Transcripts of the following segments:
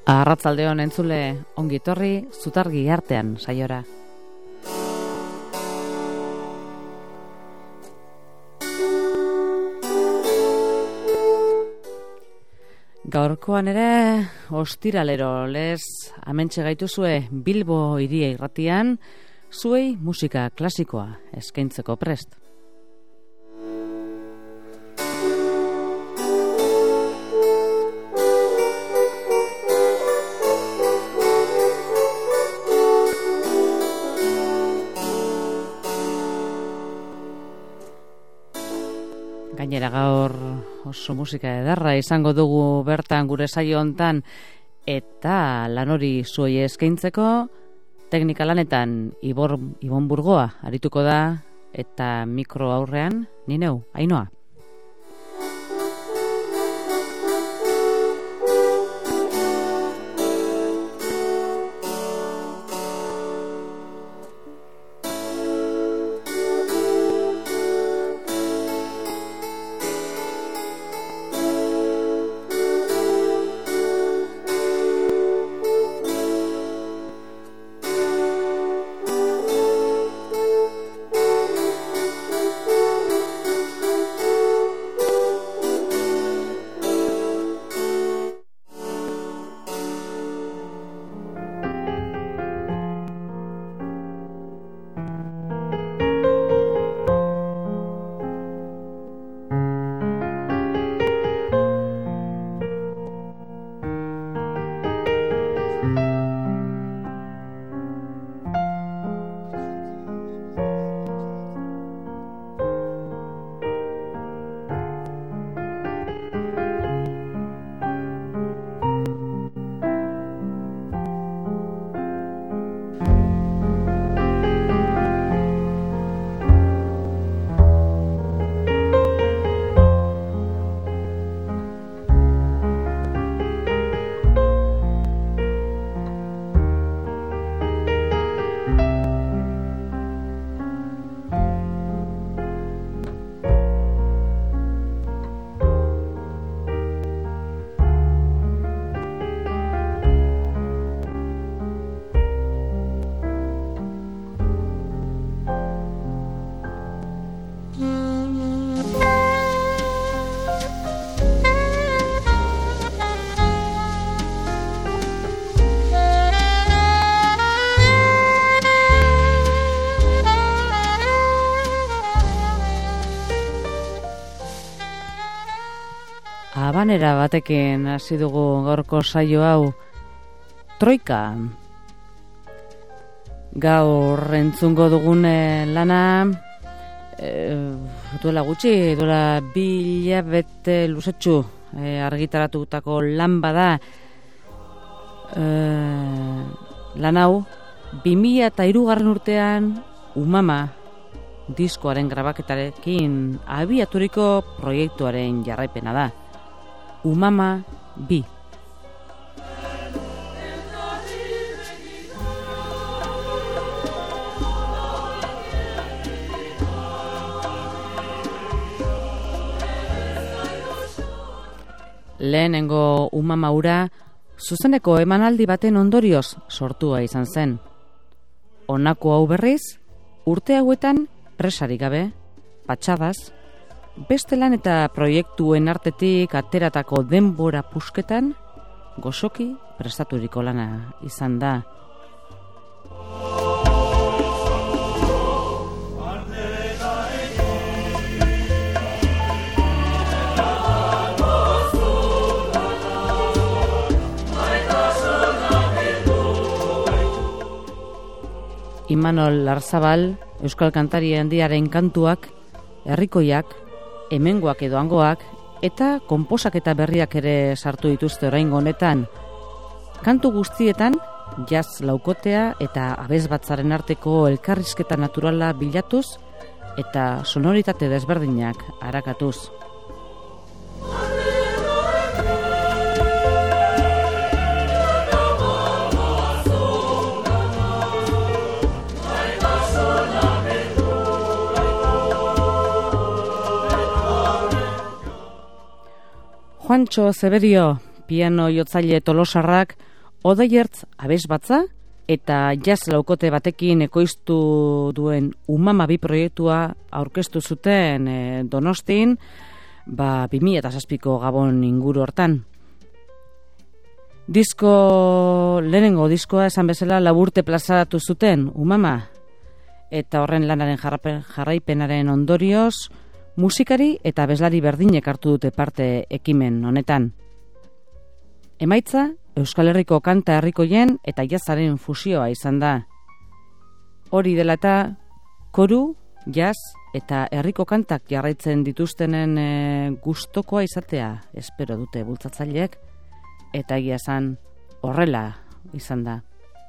Arratsaldeon entzule, ongi etorri Zutargi artean saiora. Gaurkoan ere ostiralero lez hementxe gaituzue Bilbo hiria irratian, zuei musika klasikoa eskaintzeko prest. Gainera gaur oso musika ederra izango dugu bertan gure saio hontan, eta lan hori zuei eskaintzeko teknika lanetan Ibon Burgoa arituko da, eta mikro aurrean ni neu, Ainoa. Habanera batekin hasi dugu gaurko saio hau, Troika. Gaur entzungo dugun lana duela 2 hilabete luzetxu argitaratutako lan bada. Lan hau 2003 urtean Umama diskoaren grabaketarekin abiaturiko proiektuaren jarraipena da. Umama 2. Lehenengo Umama hura zuzeneko emanaldi baten ondorioz sortua izan zen. Honako hau berriz, urte hauetan presarik gabe, patxadaz, beste lan eta proiektuen artetik ateratako denbora pusketan gozoki prestaturiko lana izan da. Imanol Larzabal, euskal kantari handiaren kantuak, herrikoiak, hemengoak edo hangoak, eta konposaketa berriak ere sartu dituzte oraingo honetan. Kantu guztietan, jazz laukotea eta abesbatzaren arteko elkarrizketa naturala bilatuz, eta sonoritate desberdinak arakatuz. Juancho Zeberio, piano jotzaile tolosarrak, Odaiertz abesbatza eta jazz laukote batekin ekoiztu duen Umama bi proiektua aurkeztu zuten Donostin, 2007ko Gabon inguru hortan. Lehenengo diskoa esan bezala laburte plazaratu zuten Umama, eta horren lanaren jarraipenaren ondorioz, musikari eta abeslari berdinek hartu dute parte ekimen honetan. Emaitza, Euskal Herriko kanta herrikoien eta jazzaren fusioa izan da. Hori dela eta koru, jazz eta herriko kantak jarraitzen dituztenen gustokoa izatea espero dute bultzatzaileek, eta egia esan horrela izan da.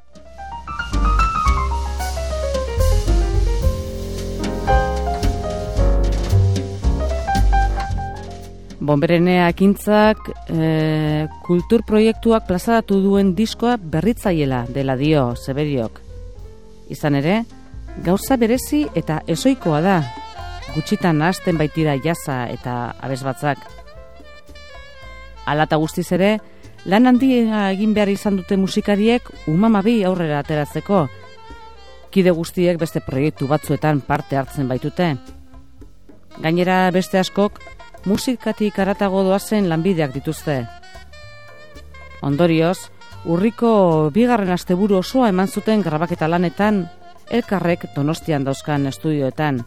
Bonberenea ekintzak kultur proiektuak plazaratu duen diskoa berritzaiela dela dio Zeberiok. Izan ere, gauza berezi eta ezoikoa da, gutxitan nahasten baitira jazza eta abesbatzak. Hala eta guztiz ere, lan handia egin behar izan dute musikariek Umama bi aurrera ateratzeko. Kide guztiek beste proiektu batzuetan parte hartzen baitute. Gainera beste askok musikatik haratago doazen lanbideak dituzte. Ondorioz, urriko 2. asteburu osoa eman zuten grabaketa lanetan, elkarrek Donostian dauzkan estudioetan.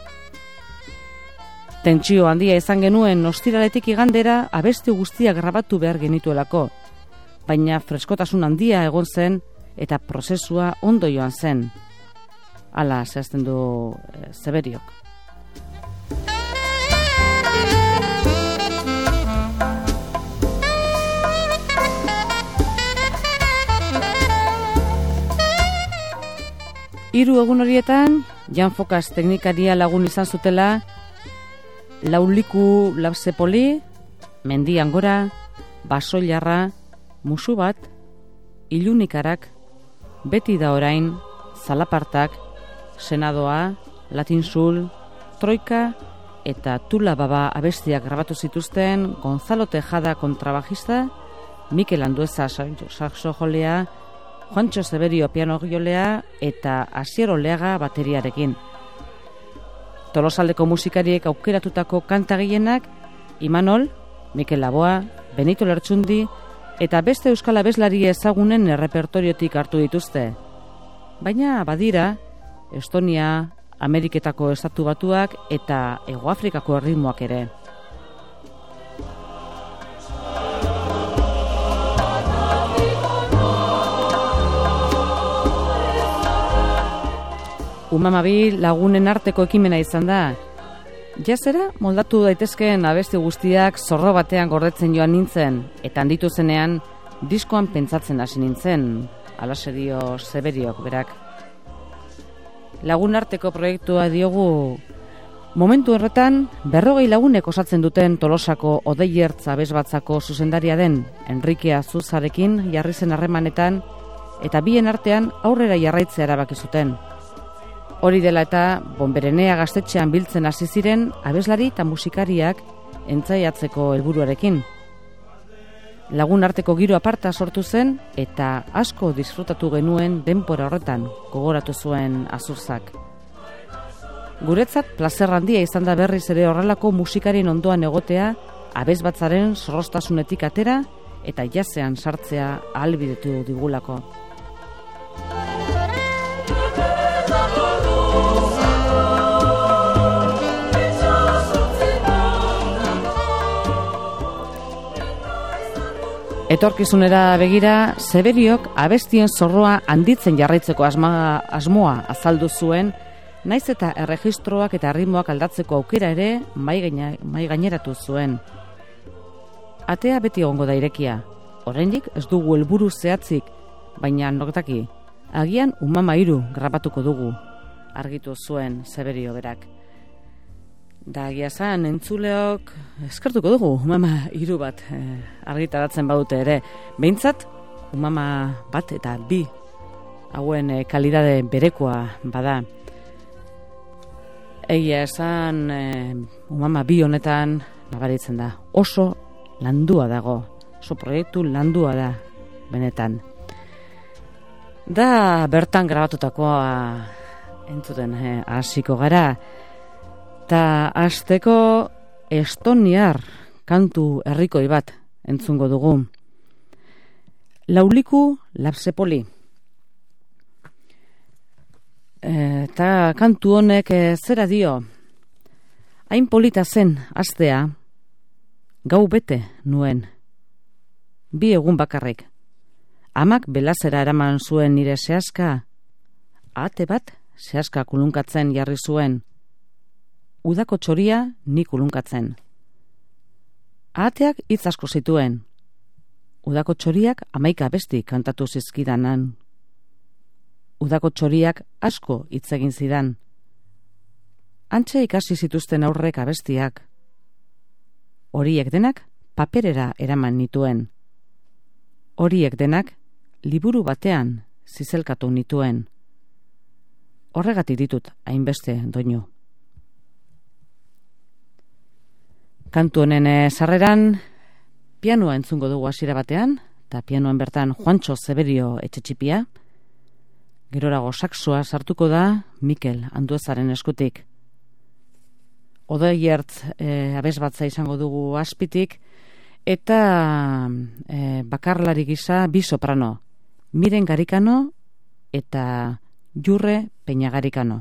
Tentsio handia izan genuen ostiraletik igandera abesti guztiak grabatu behar genituelako, baina freskotasun handia egon zen eta prozesua ondo joan zen. Hala zehazten du Zeberiok. Hiru egun horietan, Jan Fokas teknikaria lagun izan zutela, Lauliku Labzepoli, Mendian Gora, Basoilarra, Musu bat, Ilunikarak, Beti da orain, Zalapartak, Senadoa, Latinsul, Troika eta Tula Baba abestiak grabatu zituzten Gonzalo Tejada kontrabajista, Mikel Andueza saxojolea, Juancho Zeberio pianojolea eta Asier Oleaga bateriarekin. Tolosaldeko musikariek aukeratutako kanta gehienak Imanol, Mikel Laboa, Benito Lertxundi eta beste euskal abeslari ezagunen errepertoriotik hartu dituzte. Baina badira Estonia, Ameriketako Estatu Batuak eta Hegoafrikako erritmoak ere. Umama bi lagunen arteko ekimena izan da. Jazera moldatu daitezkeen abesti guztiak zorro batean gordetzen joan nintzen, eta handitu zenean diskoan pentsatzen hasi nintzen, alaxe dio Zeberiok berak. Lagun arteko proiektua diogu, momentu horretan 40 lagunek osatzen duten Tolosako Odaiertz abesbatzako zuzendaria den Enrique Azuzarekin jarri zen harremanetan, eta bien artean aurrera jarraitzea erabaki zuten. Hori dela eta Bonberenea gaztetxean biltzen hasi ziren abeslari eta musikariak entzaiatzeko helburuarekin. Lagun arteko giro aparta sortu zen eta asko disfrutatu genuen denbora horretan, gogoratu zuen Azurzak. Guretzat plazer handia izan da berriz ere horrelako musikarien ondoan egotea, abesbatzaren zorroztasunetik atera eta jazzean sartzea ahalbidetu digulako. Etorkizunera begira, Zeberiok abestien zorroa handitzen jarraitzeko asmoa azaldu zuen, naiz eta erregistroak eta ritmoak aldatzeko aukera ere mai gaineratu zuen. Atea beti egongo da irekia. Oraindik ez dugu helburu zehatzik, baina nortaki, agian Umama 3 grabatuko dugu, argitu zuen Zeberio berak. Da egia esan entzuleok eskertuko dugu Umama 3 bat argitaratzen badute ere. Behintzat, Umama 1 eta 2 hauen kalidade berekoa bada. Egia esan Umama 2 honetan nabaritzen da. Oso landua dago. Oso proiektu landua da benetan. Da bertan grabatutakoa entzuten hasiko gara. Ta hasteko estoniar kantu herrikoi bat entzungo dugu. Lauliku lapsepoli. Eta kantu honek zera dio. Hain polita zen astea, gau bete nuen. 2 egun bakarrik. Amak belazera eraman zuen nire sehaska, ate bat sehaska kulunkatzen jarri zuen. Udako txoria ni kulunkatzen. Ateak hitz asko zituen. Udako txoriak 11 abesti kantatu zizkidanan. Udako txoriak asko hitz egin zidan. Antxe ikasi zituzten aurrek abestiak. Horiek denak paperera eraman nituen. Horiek denak liburu batean zizelkatu nituen. Horregatik ditut hainbeste doinu. Kantu honen sarreran pianoa entzungo dugu hasiera batean, eta pianoan bertan Juantxo Zeberio Etxetxipia. Gerorago saxoa sartuko da Mikel Anduezaren eskutik. Odoiertz abesbatza izango dugu azpitik, eta bakarlari gisa 2 soprano, Miren Garikano eta Jurre Peñagarikano.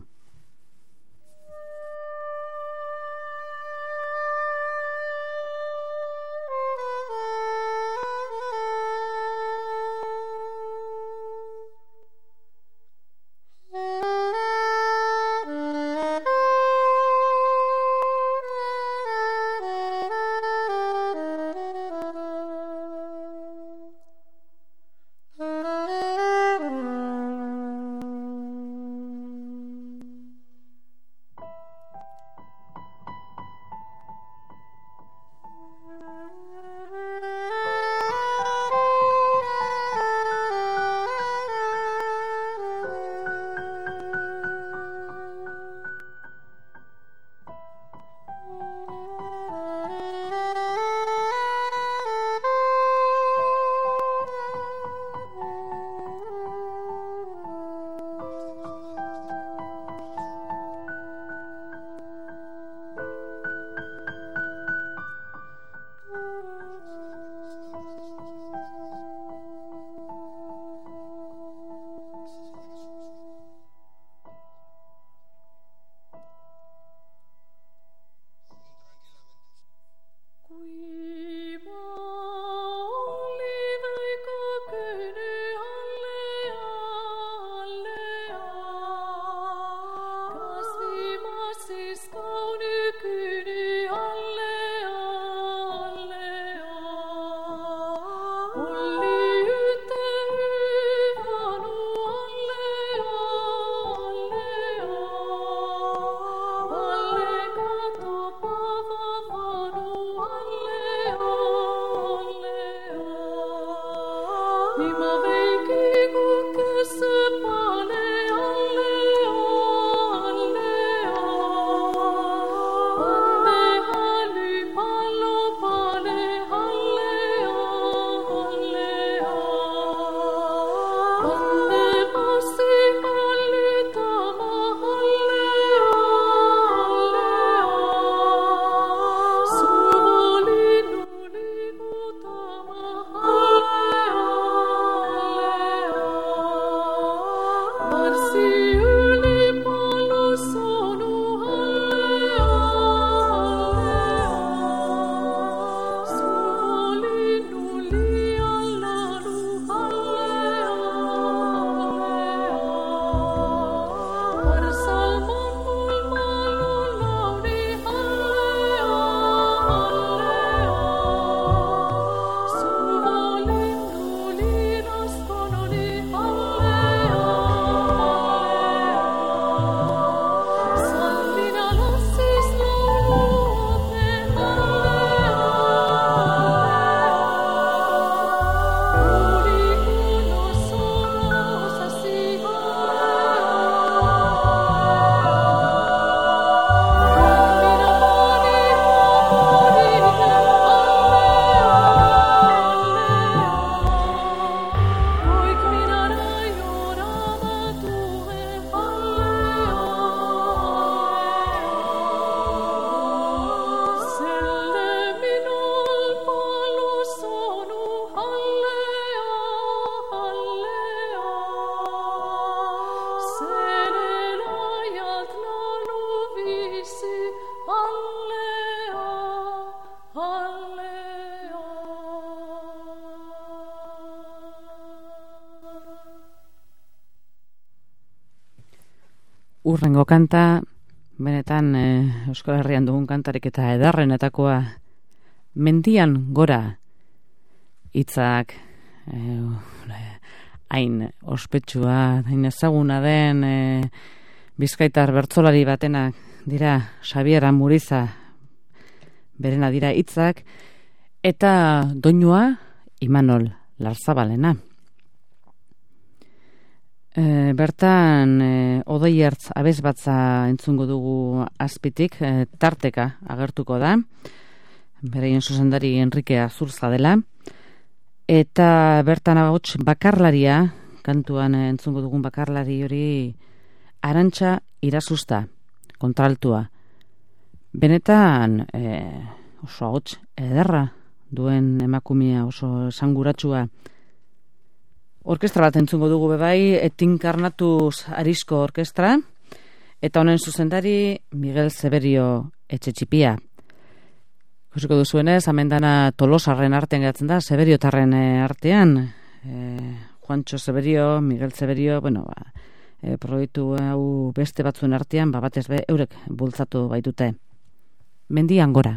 Urrengo kanta, benetan Euskal Herrian dugun kantarik eta ederrenetakoa, mendian gora, hitzak hain ospetsua, hain ezaguna den bizkaitar bertsolari batenak dira, Xabier Amuriza berena dira hitzak, eta doinua Imanol Larzabalena. Bertan Odoiertz abesbatza entzungo dugu azpitik, tarteka agertuko da, beraien zuzendari Enrique Azurza dela, eta bertan ahots bakarlaria, kantuan entzungo dugun bakarlari hori Arantxa Irazusta, kontraltua. Benetan oso ahots ederra duen emakumea, oso esanguratsua. Orkestra bat entzungo dugu bebai, Etinkarnatuz Arisko Orkestra, eta honen zuzendari Miguel Severio Etxetxipia. Ikusiko duzuenez, amendana Tolosarren artean geratzen da, Severiotarren artean, Juancho Severio, Miguel Severio, proiektu hau beste batzuen artean, batez be, eurek bultzatu baitute. Mendian gora.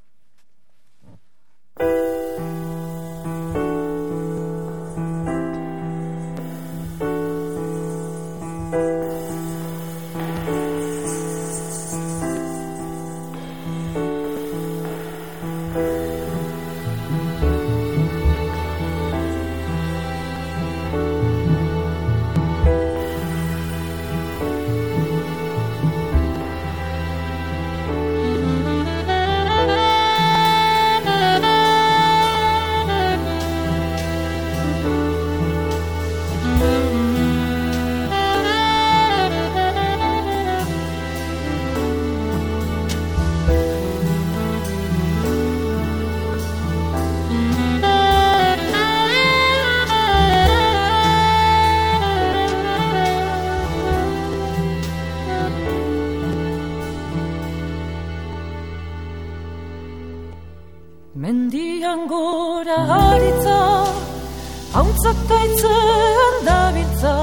Mendian gora haritza, hauntzak gaitzean dabiltza,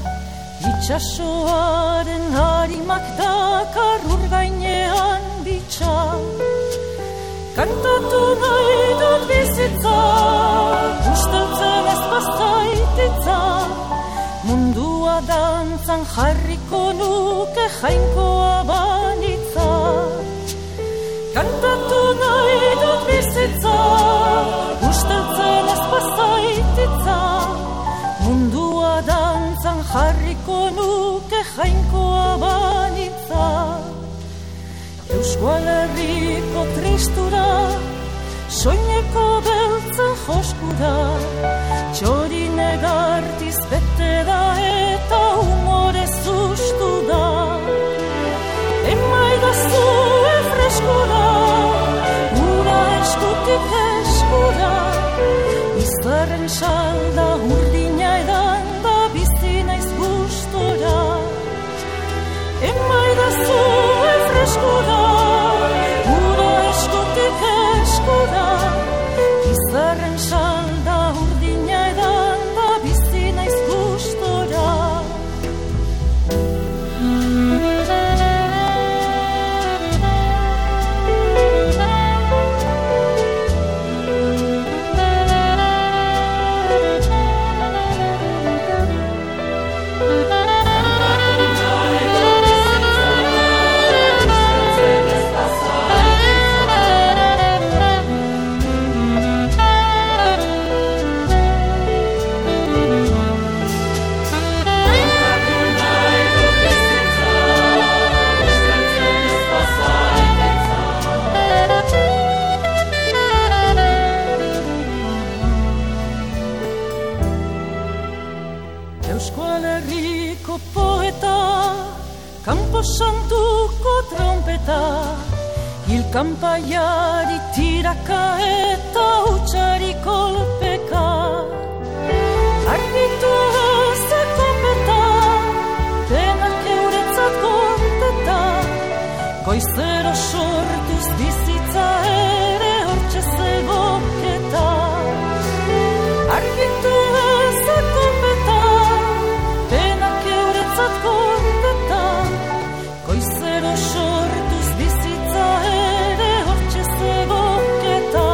itxasoaren harimak dakar ur gainean bitxa. Kantatu nahi dut bizitza, usteltzen ez bazaititza, mundua dantzan jarriko nuke jainkoa banitza. Kantatu nahi dut bizitza, usteltzen ez bazaititza, mundua dantzan jarriko nuke jainkoa banitza. Euskal Herriko tristura, soineko beltzen joskura, txori negartiz bete da eta humore zuztu da. Emaidazu freskura, ura eskutik eskura, izarren salda urdina edan da bizi naiz gustora. Emaidazu freskura, ura eskutik eskura, izarren salda urdina edan da bizi naiz gustora. Euskal Herriko poeta, Campo Santuko trompeta, hilkanpaiari tiraka eta hutsari kolpeka. Argitu ezakopeta, denak euretzat konteta, goizero sortuz bizitza ere hortxe zegoketa. Argitu ezakopeta, penak euretzat konteta, goizero sortuz bizitza ere hortxe zegoketa.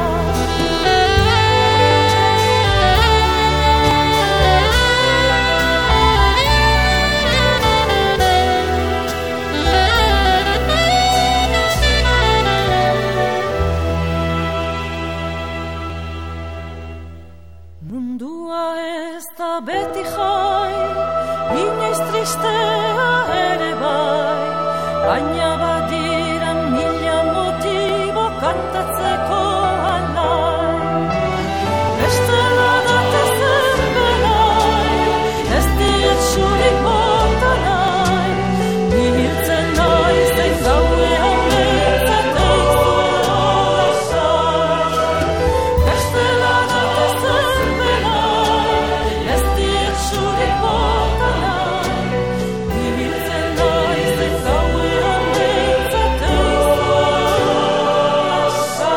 Mundua ez da beti jai, inoiz tristea ere bai, baina badira mila motibo kantatzeko alai. Bestela date zer belai, ez diet zurik bota nahi, nihiltzen naizen gauean behintzat eizuela lasai. Bestela date zer belai, ez diet zurik bota nahi, nihiltzen naizen gauean behintzat eizuela lasai.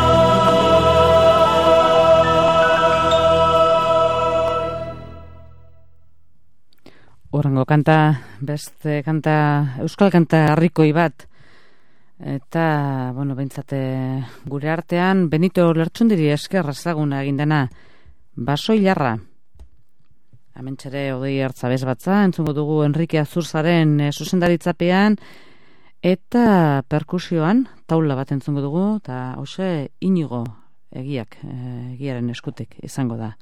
Urrengo kanta, beste kanta, euskal kanta harrikoi bat. Eta, behintzate gure artean, Benito Lertxundiri esker ezaguna egin dena, Baso Ilarra. Hementxere Odei Hartzabez batza, entzungo dugu Enrique Azurzaren zuzendaritzapean, eta perkusioan, taula bat entzungo dugu, eta hoxe Inigo egiaren eskutik izango da.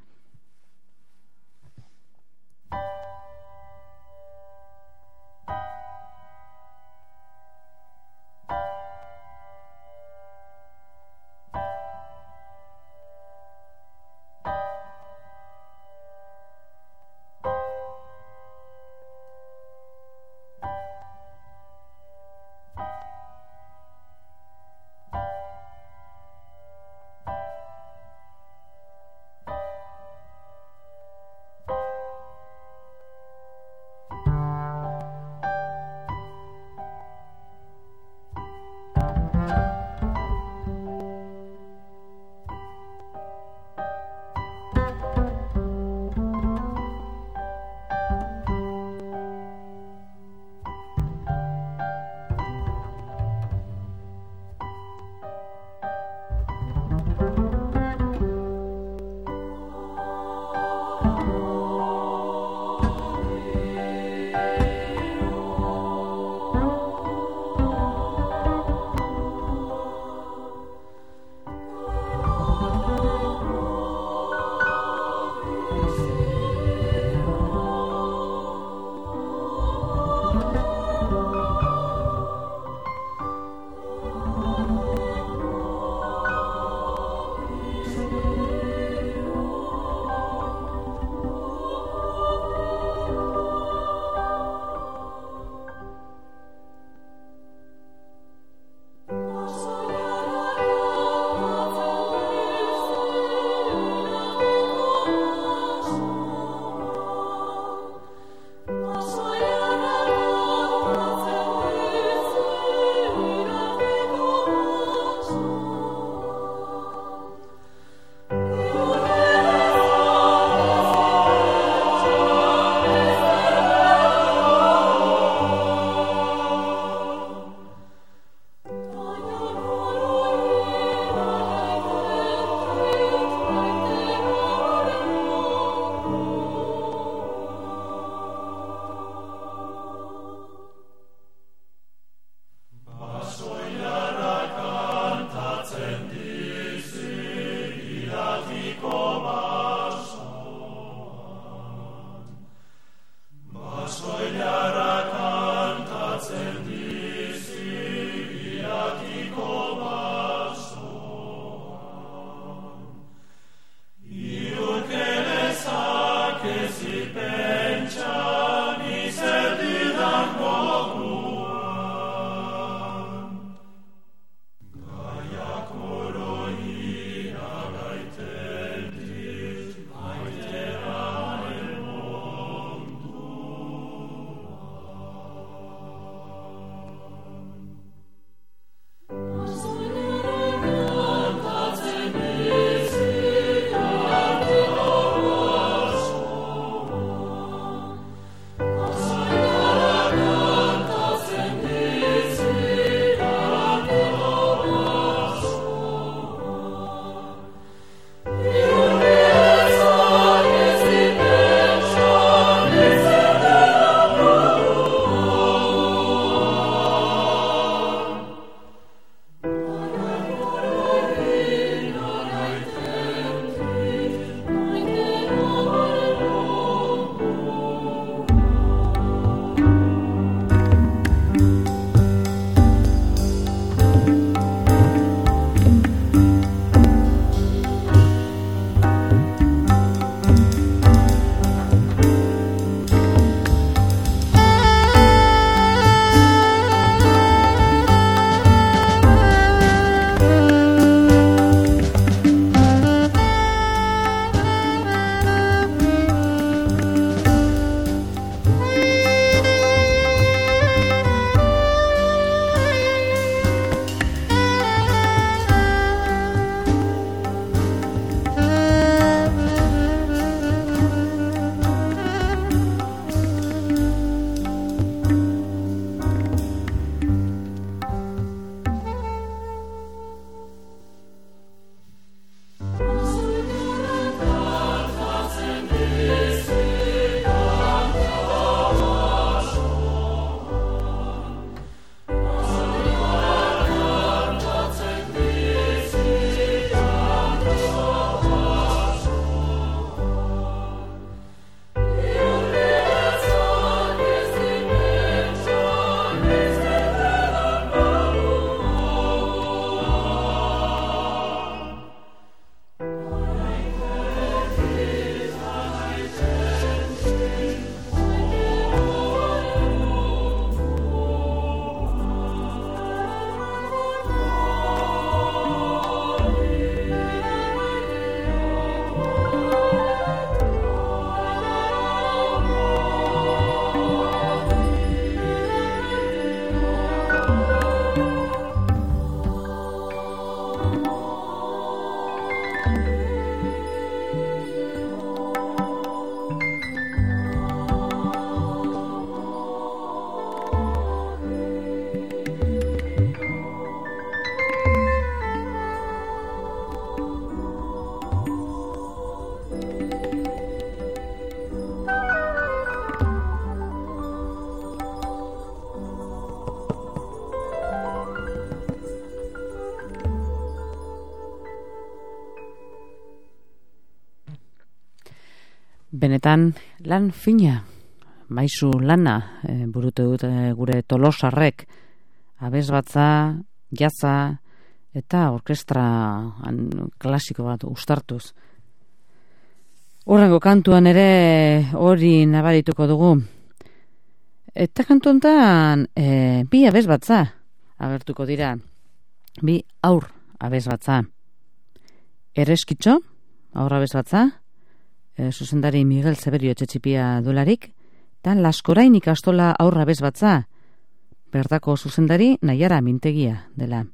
Benetan lan fina, maisu lana burutu dut gure Tolosarrek, abesbatza, jatza eta orkestra klasiko bat uztartuz. Horrengo kantuan ere hori nabarituko dugu. Eta kantu honetan bi abesbatza agertuko dira. Bi aur abesbatza. Ereskitxo, aur abesbatza, zuzendari Miguel Zeberio Etxetxipia dolarik, eta Laskorain ikastola aur abesbatza, bertako zuzendari Naiara Mintegia dela.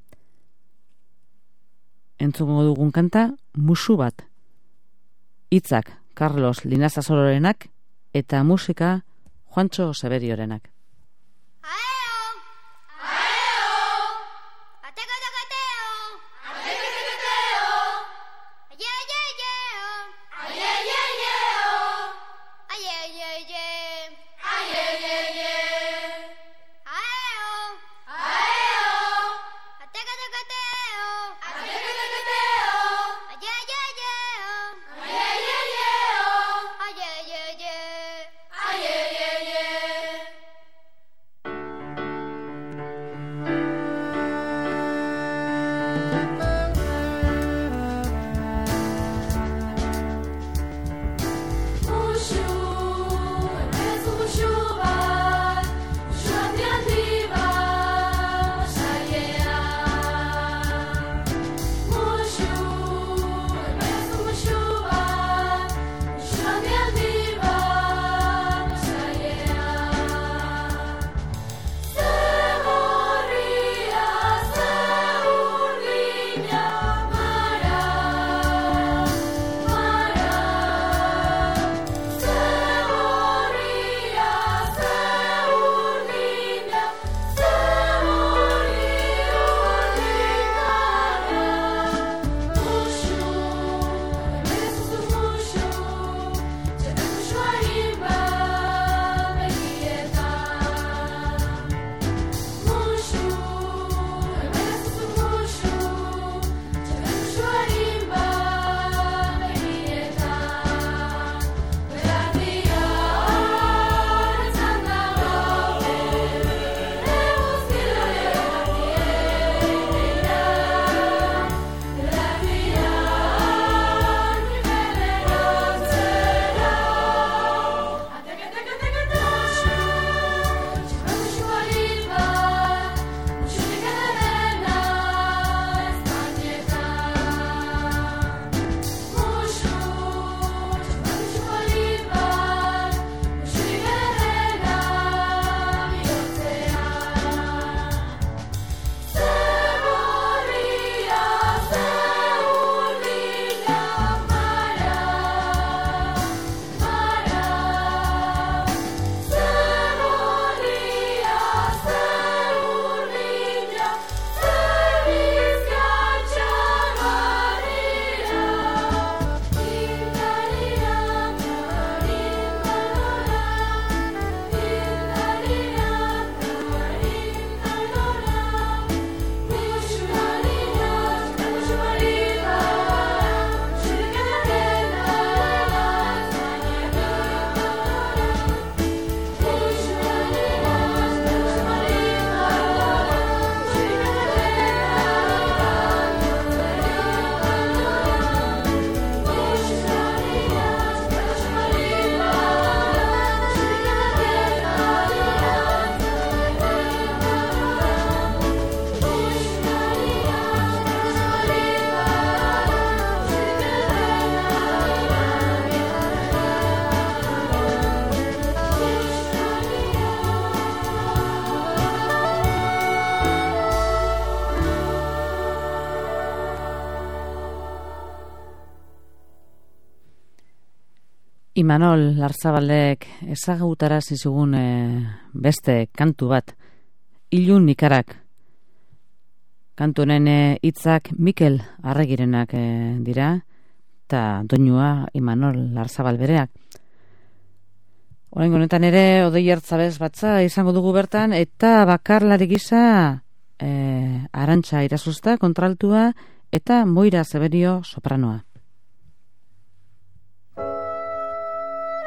Entzungo dugun kanta, Musu bat. Hitzak Carlos Linazazororenak eta musika Juantxo Zeberiorenak. Imanol Larzabalek ezagutarazi zigun beste kantu bat, Ilun Nikarak. Kantu honen hitzak Mikel Arregirenak dira, eta doinua Imanol Larzabal bereak. Oraingo honetan ere Odei Hartzabez batza izango dugu bertan, eta bakarlari gisa Arantxa Irazusta kontraltua eta Moira Zeberio sopranoa.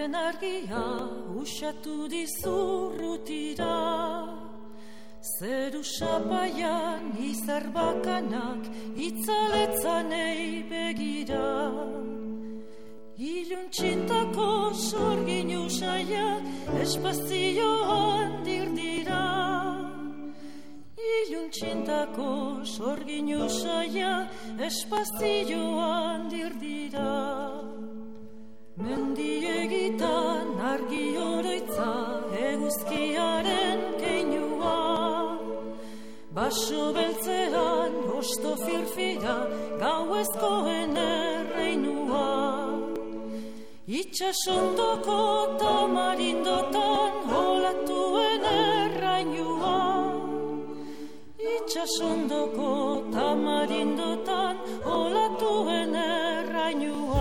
zuen argia usatu dizurrutira. Zeru sapaian izar bakanak itzaletzanei begira. Iluntxintako sorgin usaiak espazioan dirdira. Iluntxintako sorgin usaiak espazioan dirdira. Mendiegitan argi oroitza eguzkiaren keinua. Baso beltzean osto firfira gauezkoen erreinua. Itxasondoko tamarindotan olatuen errainua. Itxasondoko tamarindotan olatuen errainua.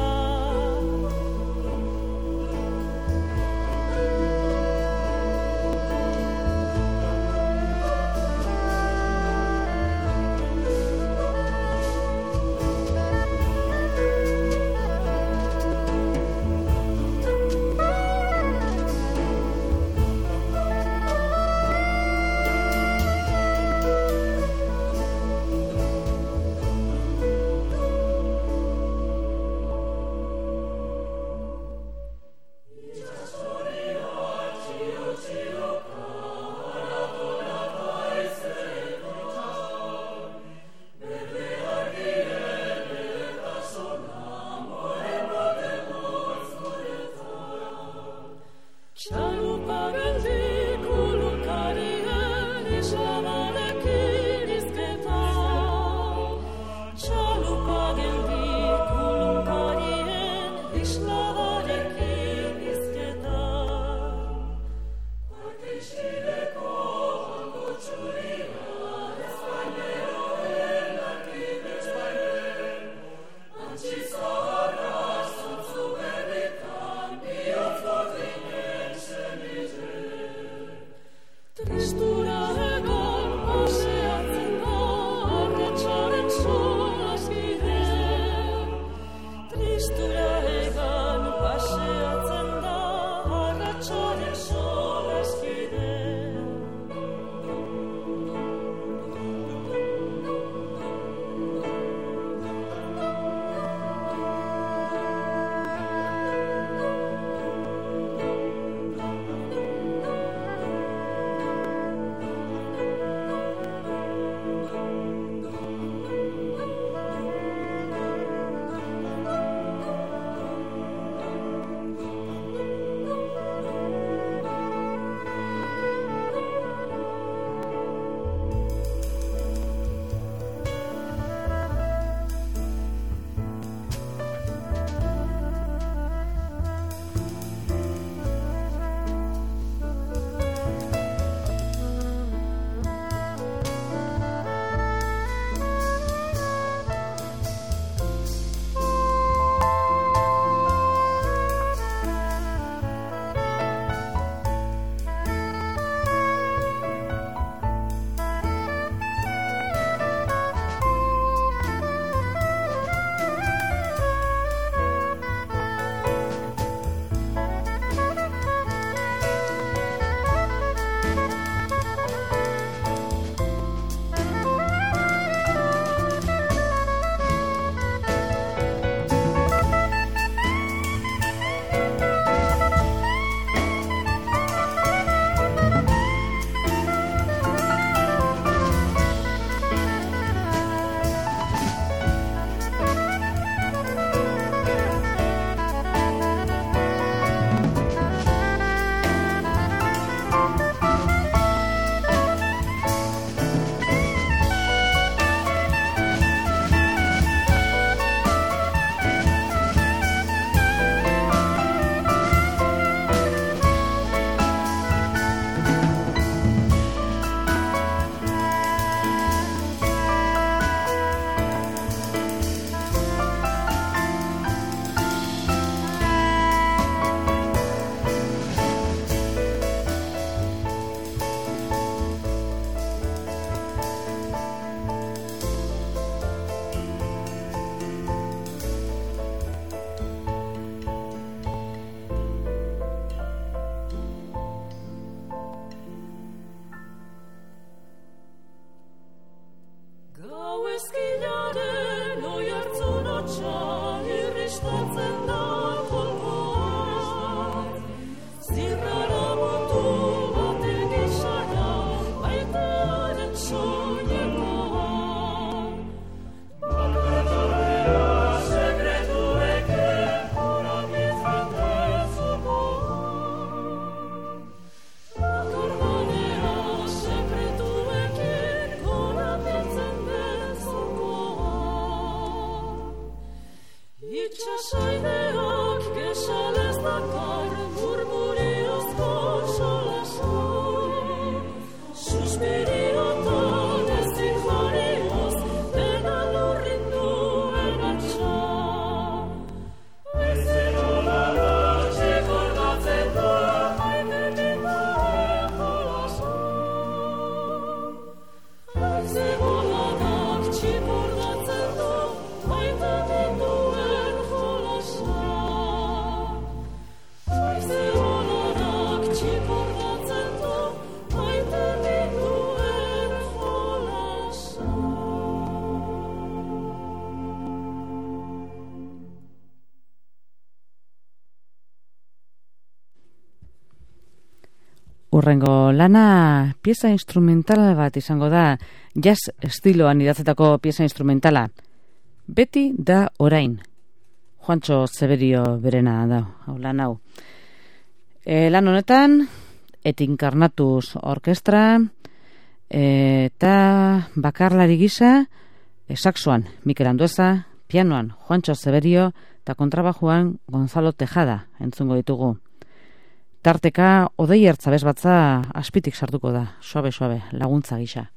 Horrengo lana pieza instrumentala bat izango da, jazz estiloan idatzetako pieza instrumentala. Beti da orain. Juantxo Zeberio berena da, lan hau. Lan honetan, Et Incarnatus orkestra, eta bakarlari gisa, saxoan Mikel Andueza, pianoan Juantxo Zeberio, eta kontrabajuan Gonzalo Tejada entzungo ditugu. Tarteka, Odei Ertzabez batza azpitik sartuko da, suabe, laguntza gisa.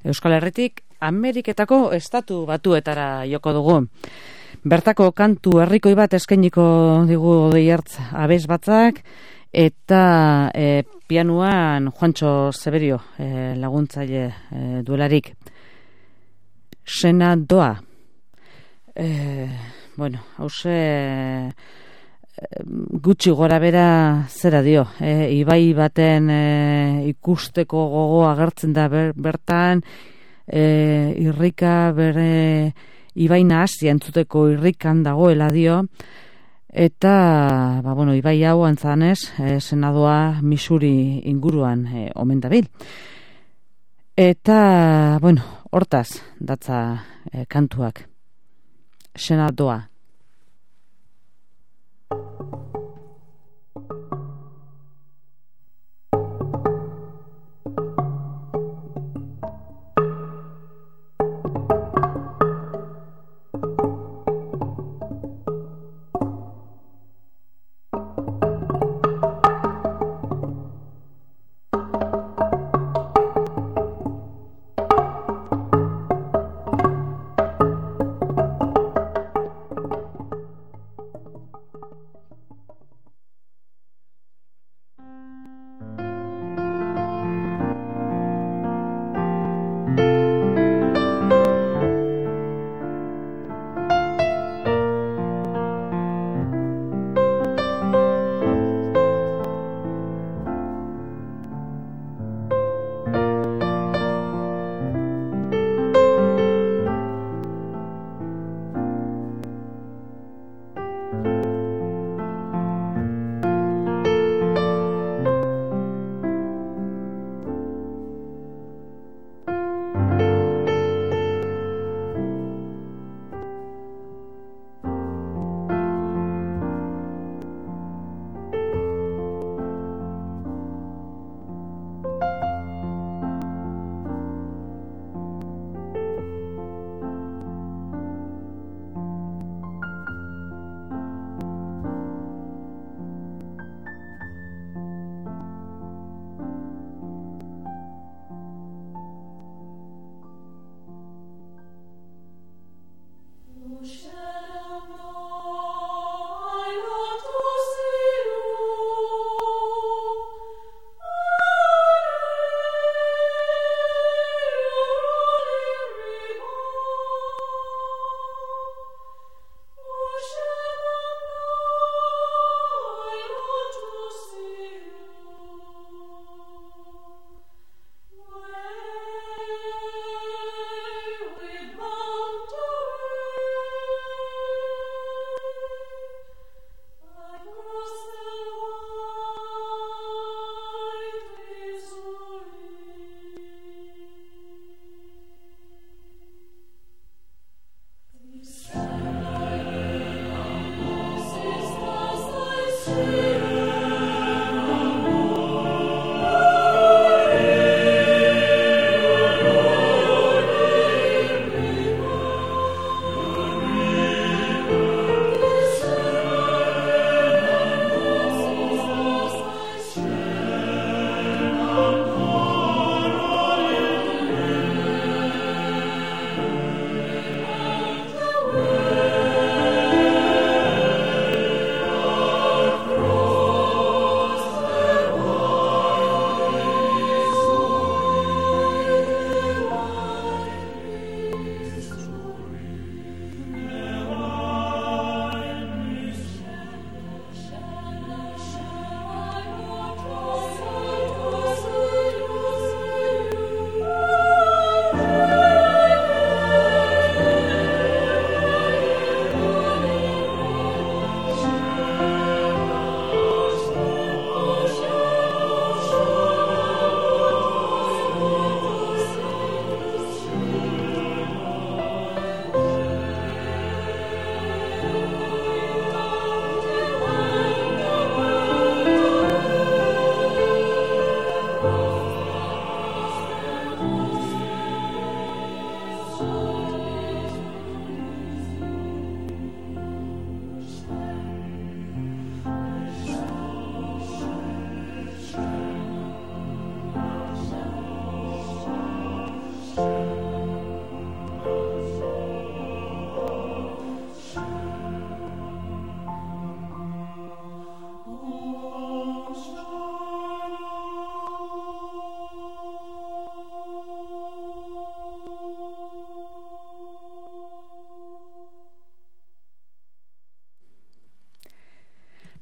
Euskal Herritik Ameriketako estatu batuetara joko dugu. Bertako kantu herrikoi bat eskainiko digu Odeiertz abes batzak, eta pianuan Juantxo Zeberio laguntzaile duelarik. Sena doa. Bueno, hause gutxi gora bera zera dio. Ibai baten ikusteko gogo agertzen da bertan, irrika bere ibaina hasi entzuteko irrikan dagoela dio, eta ibai hau antzanez Senadoa Missouri inguruan omen dabil. Eta, hortaz datza kantuak. Senadoa.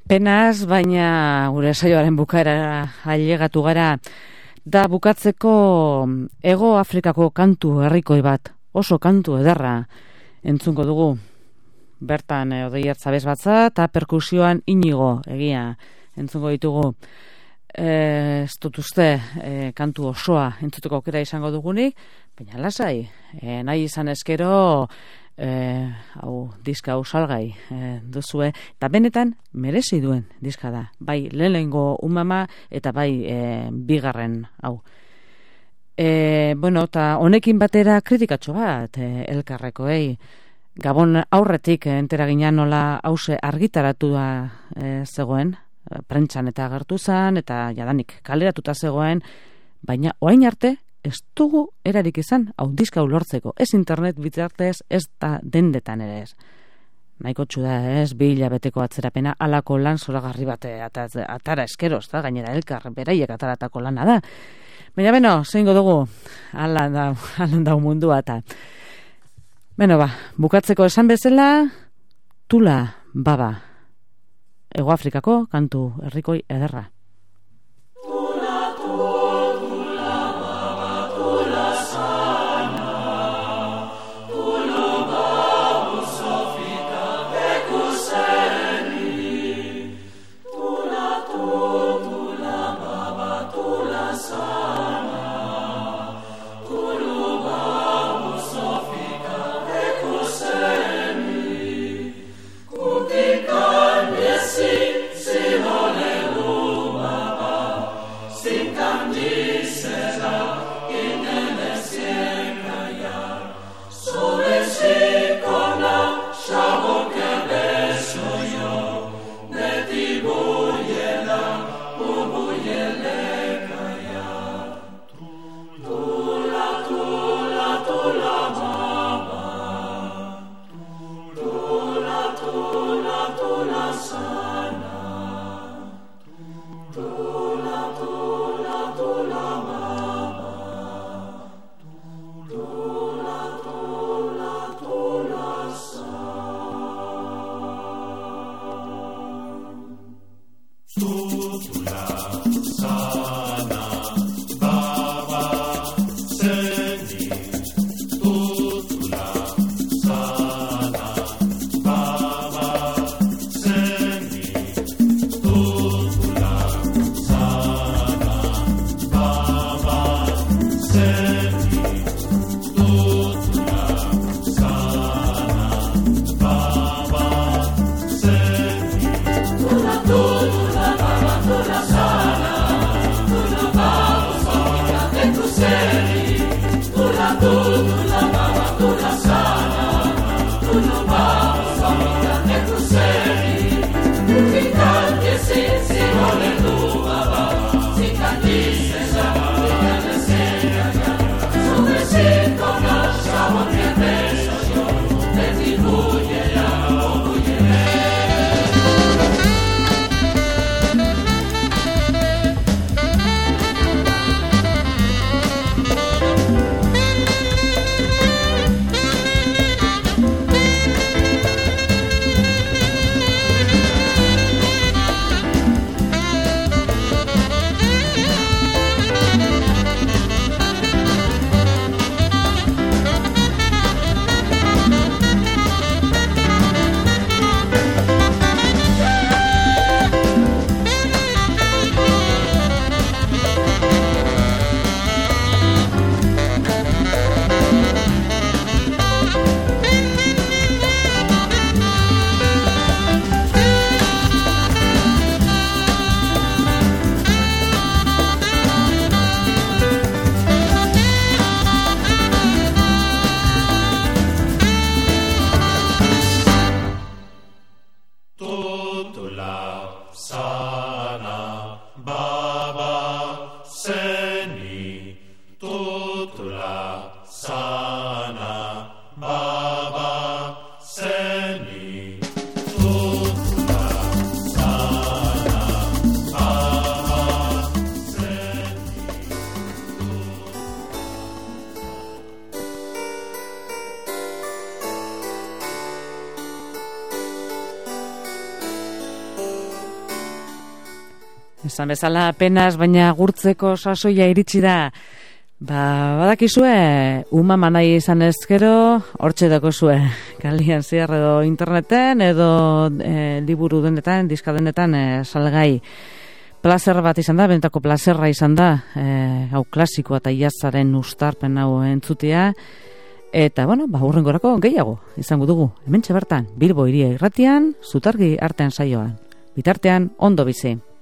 Penaz, baina gure saioaren bukaera ailegatu gara, da bukatzeko Hego Afrikako kantu herrikoi bat, oso kantu ederra entzungo dugu. Bertan Odei Ertzabez batza eta perkusioan Inigo Egia entzungo ditugu. Ez dut uste kantu osoa entzuteko aukera izango dugunik, baina lasai, nahi izan eskero diska hau salgai duzue, eta benetan merezi duen diska da, bai lehenengo umama eta bai bigarren hau. Eta honekin batera kritikatxo bat elkarrekoei. Gabon aurretik entera ginen nola hause argitaratua zegoen, prentsan eta agertu zen, eta jadanik kaleratuta zegoen, baina orain arte ez dugu erarik izan hau diska lortzeko, ez internet bitartez, ez da dendetan ere ez. Nahiko txuda ez, 2 hilabeteko atzerapena halako lan zoragarri bat atara eskeroz, da, gainera elkar beraiek ataratako lana da. Baina, zeingo dugu, alan dau mundua eta. Bukatzeko esan bezala, Tula Baba, Hego Afrikako kantu herrikoi ederra. Tula, tula, baba, tula sana. esan bezala penas, baina gurtzeko sasoia iritsi da. Badakizue, umama nahi izan ezkero, hortxe dakozue, kalian zehar edo interneten, edo liburu dendetan, diska dendetan salgai. Plazer bat izan da, benetako plazerra izan da, hau klasikoa eta iazaren ustarpen hau entzutea, eta, hurrengorako gehiago izango dugu, hementxe bertan, Bilbo Hiria Irratian, Zutargi artean saioan. Bitartean, ondo bizi.